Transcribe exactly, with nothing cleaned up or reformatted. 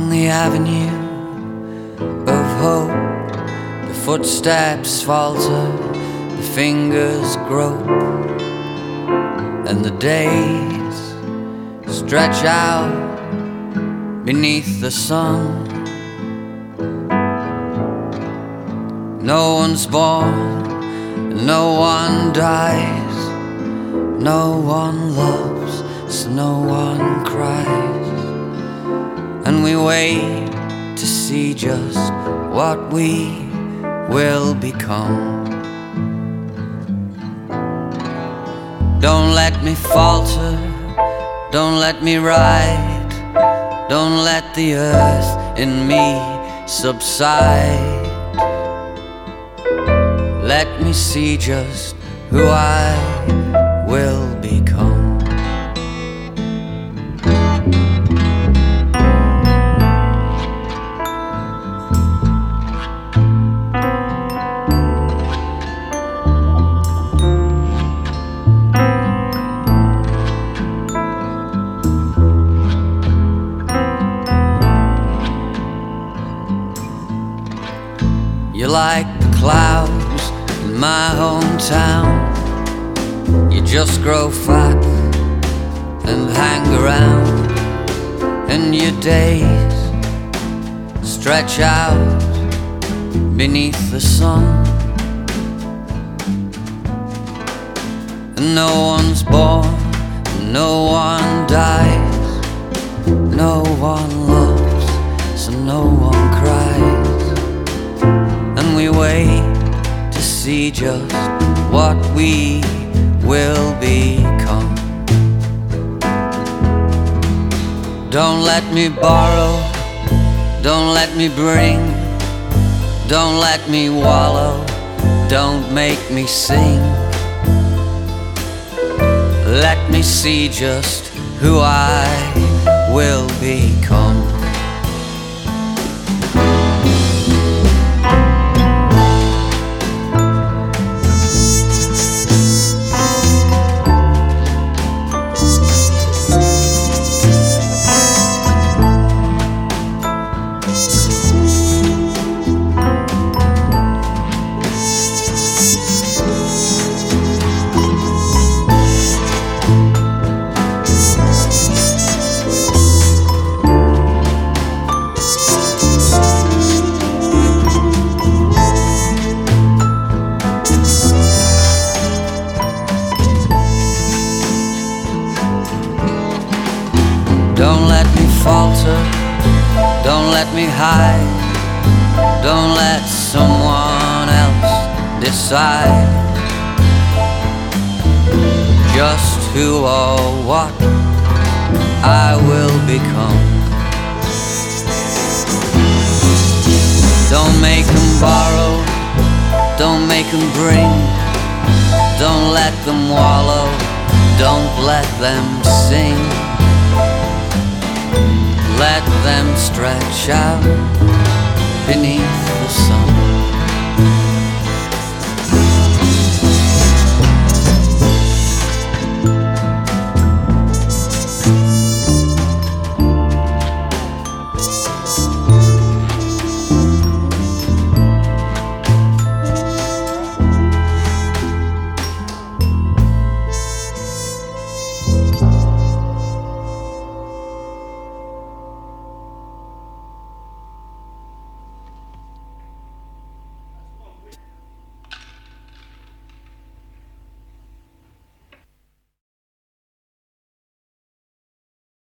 Along the avenue of hope, the footsteps falter, the fingers grope, and the days stretch out beneath the sun. No one's born, no one dies, no one loves, so no one cries. And we wait to see just what we will become. Don't let me falter, don't let me ride, don't let the earth in me subside. Let me see just who I will become. You're like the clouds in my hometown. You just grow fat and hang around, and your days stretch out beneath the sun. And no one's born, no one dies, no one loves, so no one cries. And we wait to see just what we will become. Don't let me borrow, don't let me bring, don't let me wallow, don't make me sing. Let me see just who I will become. Don't let me falter, don't let me hide, don't let someone else decide just who or what I will become. Don't make them borrow, don't make them bring, don't let them wallow, don't let them sing. Let them stretch out beneath the sun.